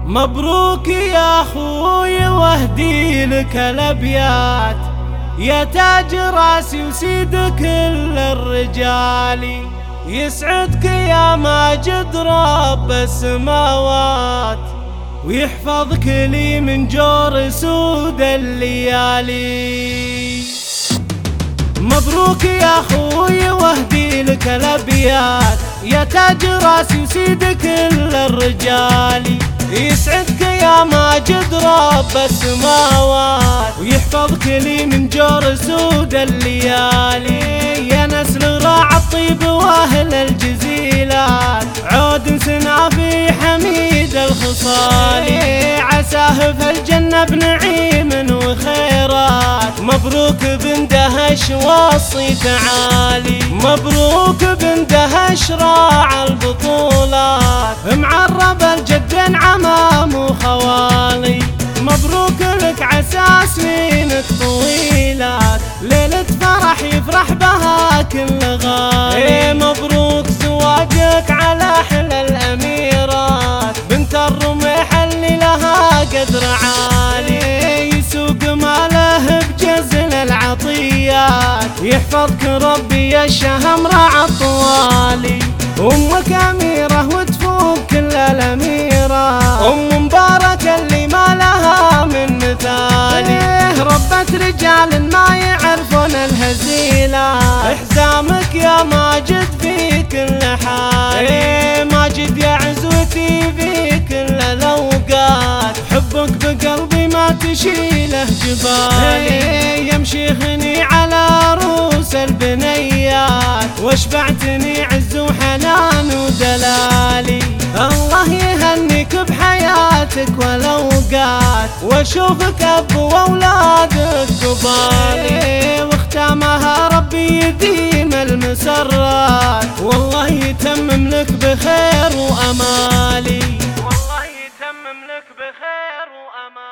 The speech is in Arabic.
مبروك يا اخوي واهدي لك الابيات، يا تاج راسي وسيد كل الرجال. يسعدك يا ماجد رب السماوات، ويحفظك لي من جور سود الليالي. مبروك يا اخوي واهدي لك الابيات، يا تاج راسي وسيد كل الرجال. يسعدك يا ماجد رب السماوات، ويحفظك لي من جور سود الليالي. يا نسل راعى الطيب واهل الجزيلات، عود سنافي حميد الخصال. عساه في الجنة بنعيم وخيرات، مبروك بن دهش وصي تعالي. مبروك بن دهش راعى البطولات، معرب الجدين عمام وخوالي. مبروك لك عسى سنينك طويلات، ليلة فرح يفرح بها كل غالي. مبروك زواجك على أحلى الأميرات، بنت الرميح اللي لها قدر عالي. يسوق ماله بجزل العطيات، يحفظك ربي يا الشهم راعى الطوالي. أمك أميرة وتفوق كل الأميرة، أم مباركة اللي ما لها من مثالي. ربت رجال ما يعرفون الهزيلة، حزامك يا ماجد في كل حال. ماجد يا عزوتي في كل الأوقات، حبك بقلبي ما تشيله جبالي. يمشي غني على رؤوس البنيات، واشبعتني عز وحنان ودلالي. الله يهنيك بحياتك والأوقات، واشوفك أب وأولادك قبالي. واختامها ربي يديم المسرات، والله يتمم لك بخير وأمالي. والله يتمم لك بخير وأمالي.